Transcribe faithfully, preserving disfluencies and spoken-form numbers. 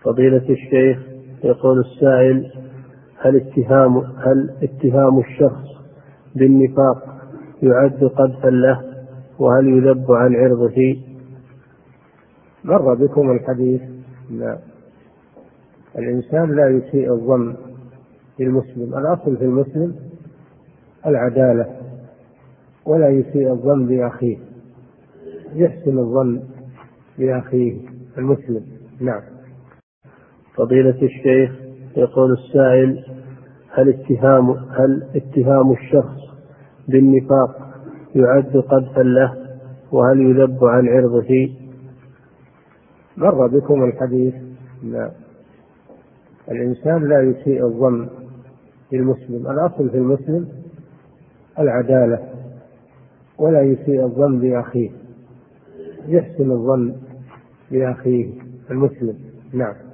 فضيلة الشيخ، يقول السائل: هل اتهام هل اتهام الشخص بالنفاق يعد قذفا له؟ وهل يذب عن عرضه؟ مر بكم الحديث أن الإنسان لا يسيء الظن بالمسلم، الأصل في المسلم العدالة، ولا يسيء الظن بأخيه، يحسن الظن بأخيه المسلم. نعم. فضيلة الشيخ، يقول السائل: هل اتهام هل اتهام الشخص بالنفاق يعد قذفا له؟ وهل يذب عن عرضه؟ مر بكم الحديث أن الإنسان لا يسيء الظن بالمسلم، الأصل في المسلم العدالة، ولا يسيء الظن بأخيه، يحسن الظن بأخيه المسلم. نعم.